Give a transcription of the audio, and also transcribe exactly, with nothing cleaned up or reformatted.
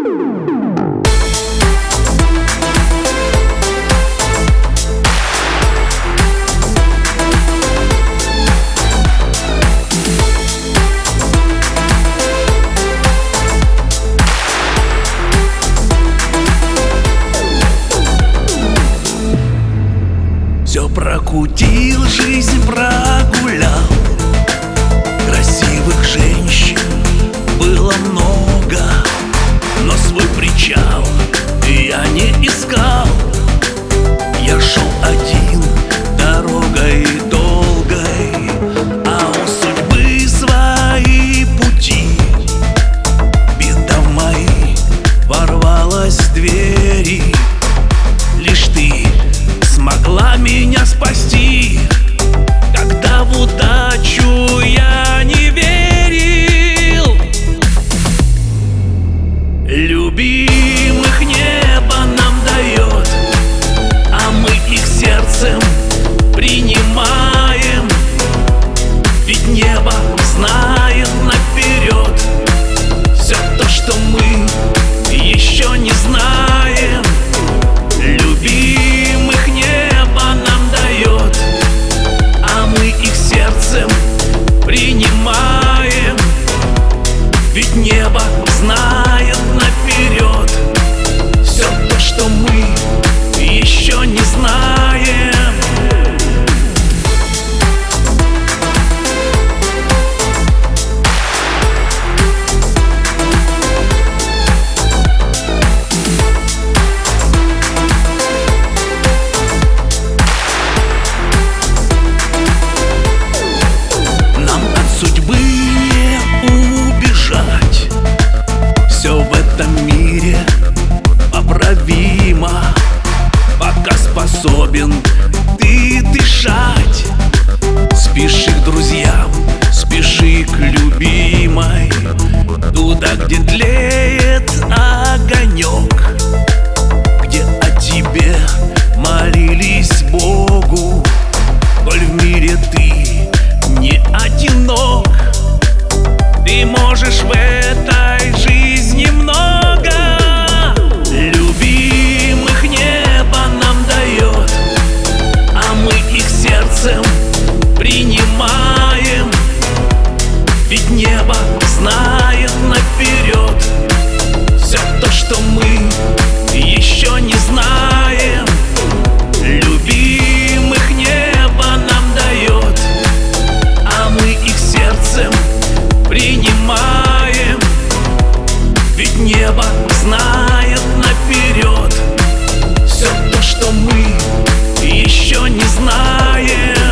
Все прокутил, жизнь прогулял. Красивых женщин было много, но свой причал я не искал. Я шел один дорогой долгой, а у судьбы свои пути. Беда в мои ворвалась в двери. Лишь ты смогла меня спасти, когда в удачу я не верил. Любимых небо нам дает, а мы их сердцем принимаем. Ведь небо знает наперед все то, что мы еще не знаем. Любимых небо нам дает, а мы их сердцем принимаем. Ведь небо знает наперед все то, что мы еще не знаем. Судьбы не убежать, все в этом мире поправимо, пока способен ты дышать. Спеши к друзьям, спеши к любимой, туда, где тлеет огонек, где о тебе молились Богу. Коль в мире ты не одинок, ты можешь в этой жизни много. Любимых небо нам дает, а мы их сердцем принимаем. Ведь небо знает наперед все то, что мы еще не знаем. Любимых небо нам дает, а мы их сердцем принимаем. Ведь небо знает наперед все то, что мы еще не знаем.